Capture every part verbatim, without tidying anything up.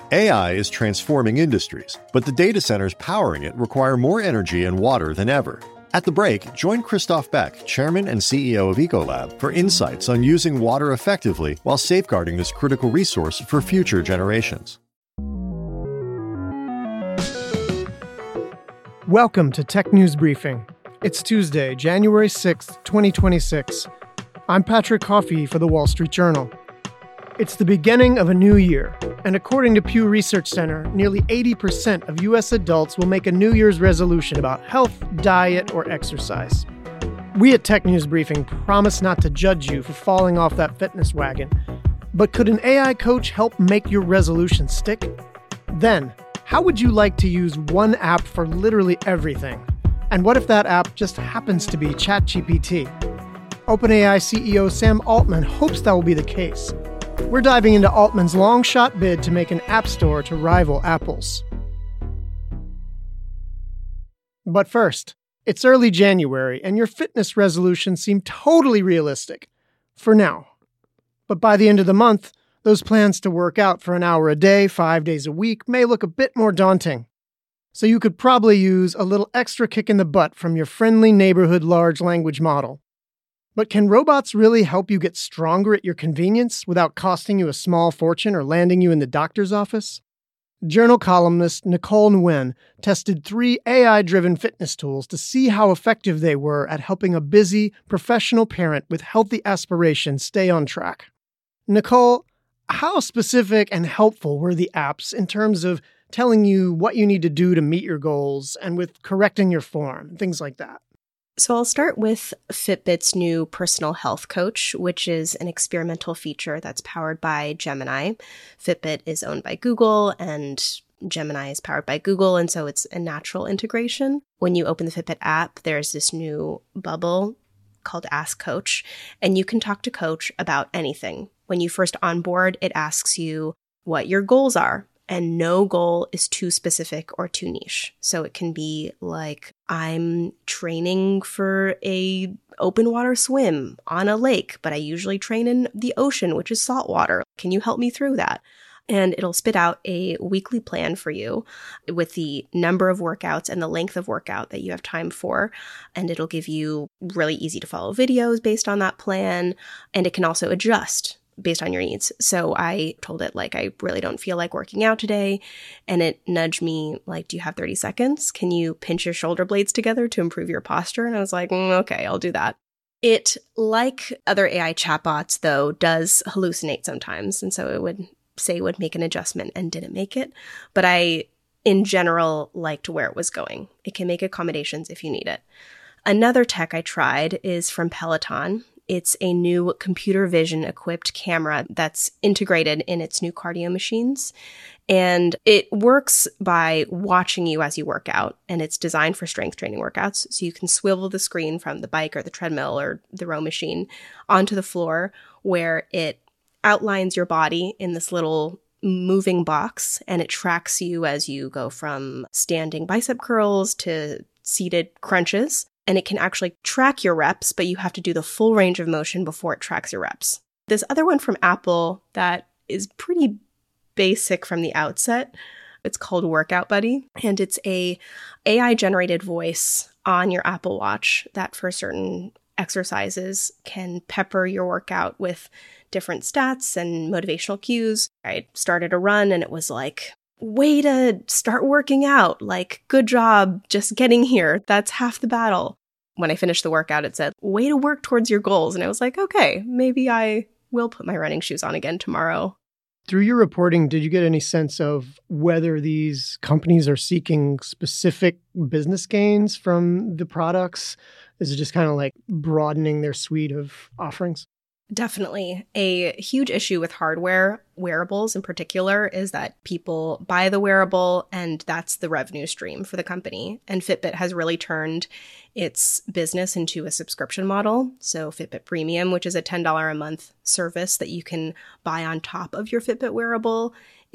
A I is transforming industries, but the data centers powering it require more energy and water than ever. At the break, join Christoph Beck, Chairman and C E O of Ecolab, for insights on using water effectively while safeguarding this critical resource for future generations. Welcome to Tech News Briefing. It's Tuesday, January sixth, twenty twenty-six. I'm Patrick Coffey for The Wall Street Journal. It's the beginning of a new year, and according to Pew Research Center, nearly eighty percent of U S adults will make a New Year's resolution about health, diet, or exercise. We at Tech News Briefing promise not to judge you for falling off that fitness wagon, but could an A I coach help make your resolution stick? Then, how would you like to use one app for literally everything? And what if that app just happens to be ChatGPT? OpenAI C E O Sam Altman hopes that will be the case. We're diving into Altman's long-shot bid to make an app store to rival Apple's. But first, it's early January, and your fitness resolutions seem totally realistic. For now. But by the end of the month, those plans to work out for an hour a day, five days a week, may look a bit more daunting. So you could probably use a little extra kick in the butt from your friendly neighborhood large language model. But can robots really help you get stronger at your convenience without costing you a small fortune or landing you in the doctor's office? Journal columnist Nicole Nguyen tested three A I-driven fitness tools to see how effective they were at helping a busy, professional parent with healthy aspirations stay on track. Nicole, how specific and helpful were the apps in terms of telling you what you need to do to meet your goals and with correcting your form, things like that? So I'll start with Fitbit's new personal health coach, which is an experimental feature that's powered by Gemini. Fitbit is owned by Google and Gemini is powered by Google, and so it's a natural integration. When you open the Fitbit app, there's this new bubble called Ask Coach, and you can talk to Coach about anything. When you first onboard, it asks you what your goals are. And no goal is too specific or too niche. So it can be like, I'm training for a open water swim on a lake, but I usually train in the ocean, which is salt water. Can you help me through that? And it'll spit out a weekly plan for you with the number of workouts and the length of workout that you have time for. And it'll give you really easy to follow videos based on that plan. And it can also adjust based on your needs. So I told it, like, I really don't feel like working out today. And it nudged me, like, do you have thirty seconds? Can you pinch your shoulder blades together to improve your posture? And I was like, mm, okay, I'll do that. It, like other A I chatbots, though, does hallucinate sometimes. And so it would say it would make an adjustment and didn't make it. But I, in general, liked where it was going. It can make accommodations if you need it. Another tech I tried is from Peloton. It's a new computer vision equipped camera that's integrated in its new cardio machines. And it works by watching you as you work out. And it's designed for strength training workouts. So you can swivel the screen from the bike or the treadmill or the row machine onto the floor, where it outlines your body in this little moving box. And it tracks you as you go from standing bicep curls to seated crunches. And it can actually track your reps, but you have to do the full range of motion before it tracks your reps. This other one from Apple that is pretty basic from the outset, it's called Workout Buddy, and it's a A I-generated voice on your Apple Watch that for certain exercises can pepper your workout with different stats and motivational cues. I started a run and it was like, way to start working out. Like, good job just getting here. That's half the battle. When I finished the workout, it said, way to work towards your goals. And I was like, okay, maybe I will put my running shoes on again tomorrow. Through your reporting, did you get any sense of whether these companies are seeking specific business gains from the products? Is it just kind of like broadening their suite of offerings? Definitely. A huge issue with hardware, wearables in particular, is that people buy the wearable and that's the revenue stream for the company. And Fitbit has really turned its business into a subscription model. So Fitbit Premium, which is a ten dollars a month service that you can buy on top of your Fitbit wearable,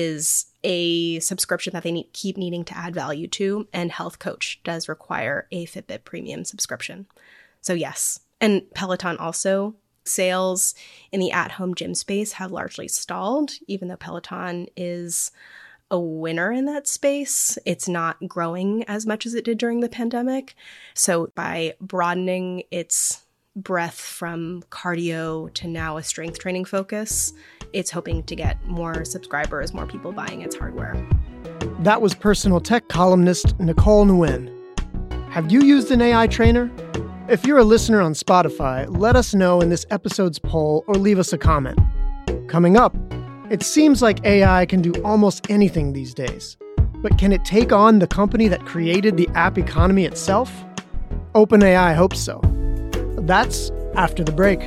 is a subscription that they need, keep needing to add value to. And Health Coach does require a Fitbit Premium subscription. So yes. And Peloton also. Sales in the at-home gym space have largely stalled, even though Peloton is a winner in that space. It's not growing as much as it did during the pandemic. So by broadening its breadth from cardio to now a strength training focus, it's hoping to get more subscribers, more people buying its hardware. That was personal tech columnist Nicole Nguyen. Have you used an A I trainer? If you're a listener on Spotify, let us know in this episode's poll or leave us a comment. Coming up, it seems like A I can do almost anything these days. But can it take on the company that created the app economy itself? OpenAI hopes so. That's after the break.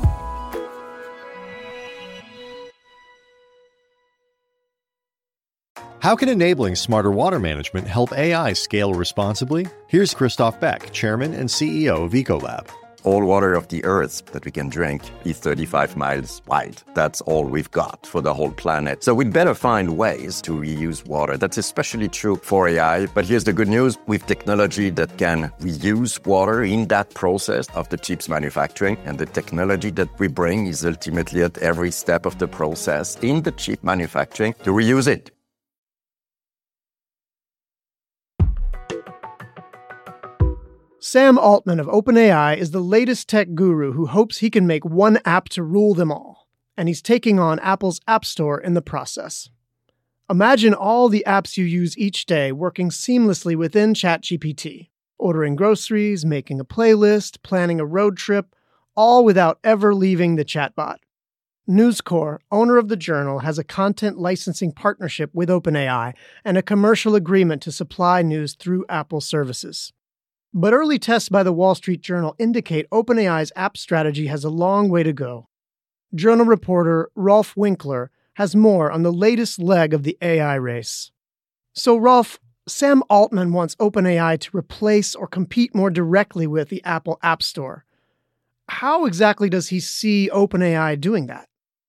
How can enabling smarter water management help A I scale responsibly? Here's Christoph Beck, Chairman and C E O of Ecolab. All water of the Earth that we can drink is thirty-five miles wide. That's all we've got for the whole planet. So we'd better find ways to reuse water. That's especially true for A I. But here's the good news. With technology that can reuse water in that process of the chips manufacturing, and the technology that we bring is ultimately at every step of the process in the chip manufacturing to reuse it. Sam Altman of OpenAI is the latest tech guru who hopes he can make one app to rule them all, and he's taking on Apple's App Store in the process. Imagine all the apps you use each day working seamlessly within ChatGPT, ordering groceries, making a playlist, planning a road trip, all without ever leaving the chatbot. News Corp, owner of the Journal, has a content licensing partnership with OpenAI and a commercial agreement to supply news through Apple services. But early tests by the Wall Street Journal indicate OpenAI's app strategy has a long way to go. Journal reporter Rolf Winkler has more on the latest leg of the A I race. So, Rolf, Sam Altman wants OpenAI to replace or compete more directly with the Apple App Store. How exactly does he see OpenAI doing that?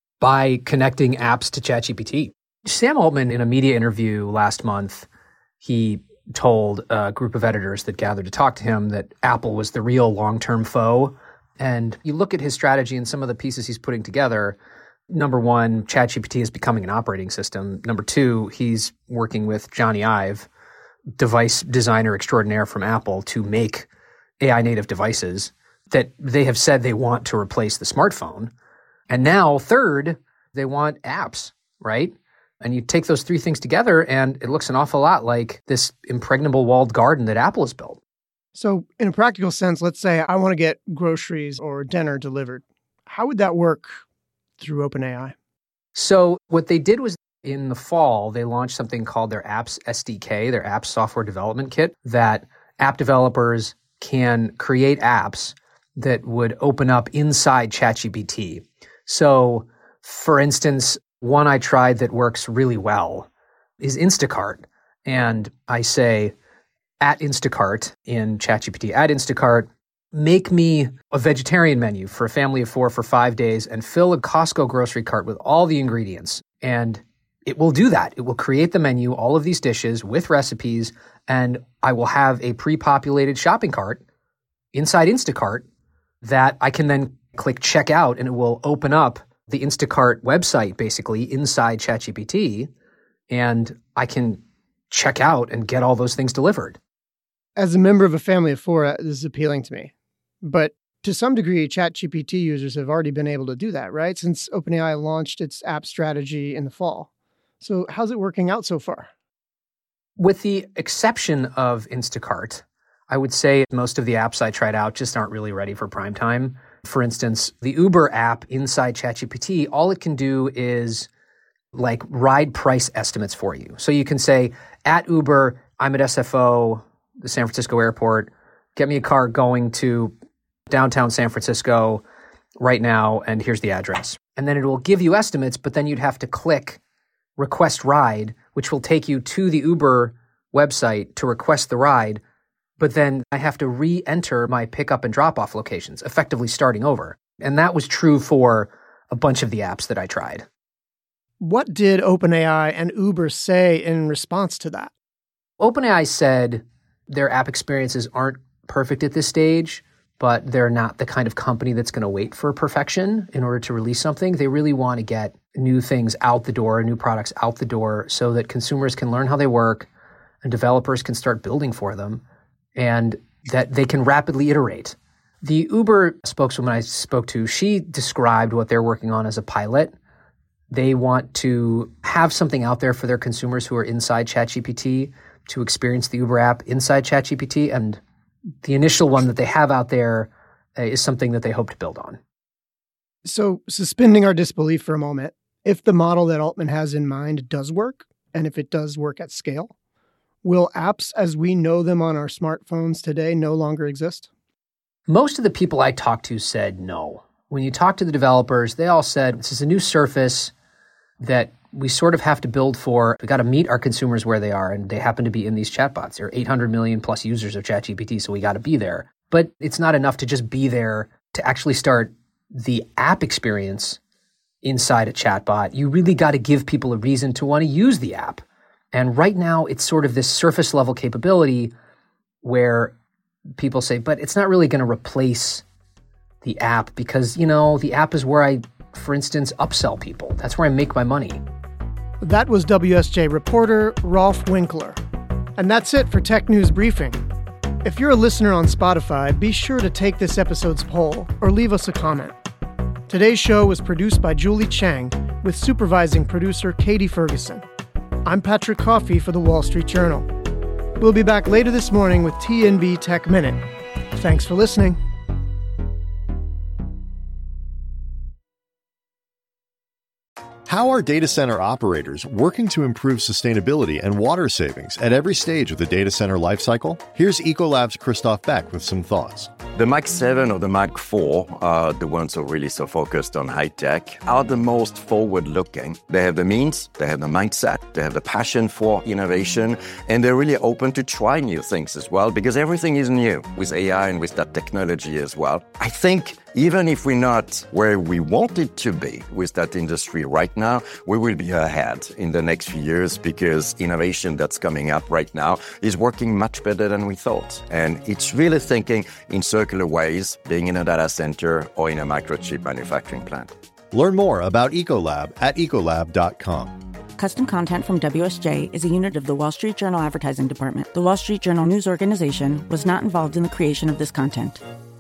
By connecting apps to ChatGPT. Sam Altman, in a media interview last month, he told a group of editors that gathered to talk to him that Apple was the real long-term foe. And you look at his strategy and some of the pieces he's putting together. Number one, ChatGPT is becoming an operating system. Number two, he's working with Johnny Ive, device designer extraordinaire from Apple, to make A I native devices that they have said they want to replace the smartphone. And now, third, they want apps, right? And you take those three things together, and it looks an awful lot like this impregnable walled garden that Apple has built. So in a practical sense, let's say I want to get groceries or dinner delivered. How would that work through OpenAI? So what they did was in the fall, they launched something called their Apps S D K, their Apps Software Development Kit, that app developers can create apps that would open up inside ChatGPT. So, for instance, one I tried that works really well is Instacart. And I say, at Instacart in ChatGPT, at Instacart, make me a vegetarian menu for a family of four for five days and fill a Costco grocery cart with all the ingredients. And it will do that. It will create the menu, all of these dishes with recipes, and I will have a pre-populated shopping cart inside Instacart that I can then click checkout, and it will open up the Instacart website basically inside ChatGPT, and I can check out and get all those things delivered. As a member of a family of four, this is appealing to me. But to some degree, ChatGPT users have already been able to do that, right? Since OpenAI launched its app strategy in the fall. So how's it working out so far? With the exception of Instacart, I would say most of the apps I tried out just aren't really ready for prime time. For instance, the Uber app inside ChatGPT, all it can do is like ride price estimates for you. So you can say, at Uber, I'm at S F O, the San Francisco airport, get me a car going to downtown San Francisco right now, and here's the address. And then it will give you estimates, but then you'd have to click request ride, which will take you to the Uber website to request the ride. But then I have to re-enter my pickup and drop-off locations, effectively starting over. And that was true for a bunch of the apps that I tried. What did OpenAI and Uber say in response to that? OpenAI said their app experiences aren't perfect at this stage, but they're not the kind of company that's going to wait for perfection in order to release something. They really want to get new things out the door, new products out the door, so that consumers can learn how they work and developers can start building for them, and that they can rapidly iterate. The Uber spokeswoman I spoke to, she described what they're working on as a pilot. They want to have something out there for their consumers who are inside ChatGPT to experience the Uber app inside ChatGPT, and the initial one that they have out there uh, is something that they hope to build on. So, suspending our disbelief for a moment, if the model that Altman has in mind does work, and if it does work at scale, will apps as we know them on our smartphones today no longer exist? Most of the people I talked to said no. When you talk to the developers, they all said, this is a new surface that we sort of have to build for. We got to meet our consumers where they are, and they happen to be in these chatbots. There are eight hundred million plus users of ChatGPT, so we got to be there. But it's not enough to just be there to actually start the app experience inside a chatbot. You really got to give people a reason to want to use the app. And right now, it's sort of this surface level capability where people say, but it's not really going to replace the app because, you know, the app is where I, for instance, upsell people. That's where I make my money. That was W S J reporter Rolf Winkler. And that's it for Tech News Briefing. If you're a listener on Spotify, be sure to take this episode's poll or leave us a comment. Today's show was produced by Julie Chang with supervising producer Katie Ferguson. I'm Patrick Coffey for The Wall Street Journal. We'll be back later this morning with T N B Tech Minute. Thanks for listening. How are data center operators working to improve sustainability and water savings at every stage of the data center lifecycle? Here's Ecolab's Christoph Beck with some thoughts. The Mag seven or the Mag four, uh, the ones who are really so focused on high tech, are the most forward-looking. They have the means, they have the mindset, they have the passion for innovation, and they're really open to try new things as well, because everything is new with A I and with that technology as well. I think even if we're not where we want it to be with that industry right now, we will be ahead in the next few years because innovation that's coming up right now is working much better than we thought. And it's really thinking in circular ways, being in a data center or in a microchip manufacturing plant. Learn more about Ecolab at ecolab dot com. Custom content from W S J is a unit of the Wall Street Journal Advertising Department. The Wall Street Journal news organization was not involved in the creation of this content.